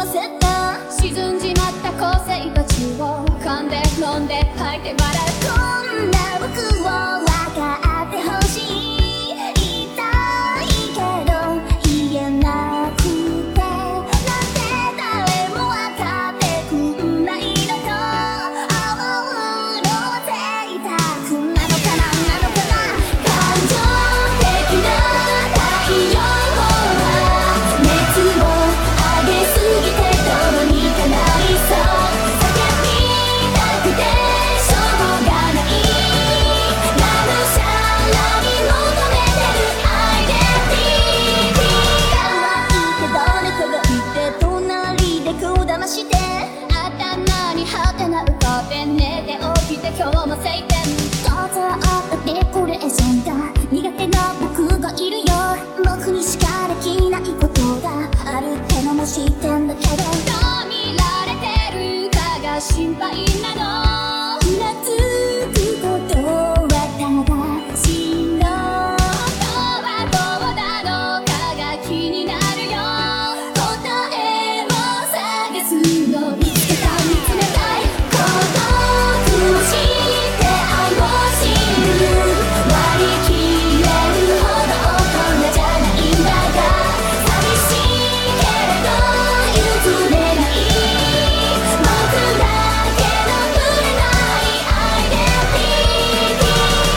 せた沈んじまった個性たちを噛んで飲んで吐いて笑うこんな僕を分かってほしい言いたいけど言えなくてなんで誰も分かってくんないのと思っていたくなのかな感情的な太陽は熱を上げすぎてどうにかなりそう叫びたくてしょうがないがむしゃらに求めてるアイデンティティ可愛いけど猫がいて隣でこだまして頭にハテナ浮かべ寝て起きて今日も晴天想像あったデコレーションが苦手な僕がいるよ僕にしかできないことがあるってのも知ってんだけどどう見られてるかが心配なの懐くことは正しいの本当はどうなのかが気になるよ答えを探すの見つけた見つめたい孤独を知って愛を知る割り切れるほど大人じゃないんだが寂しいけれど譲れない僕だけのぶれないアイデンティティ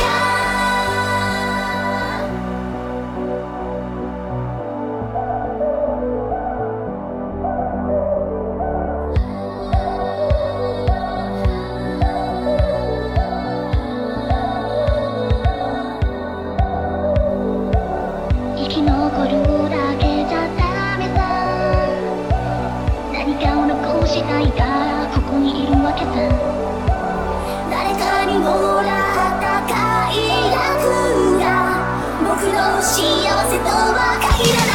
生き残るだけじゃダメさ何かを残したいからここにいるわけさ誰かにもらった快楽が僕の幸せとは限らない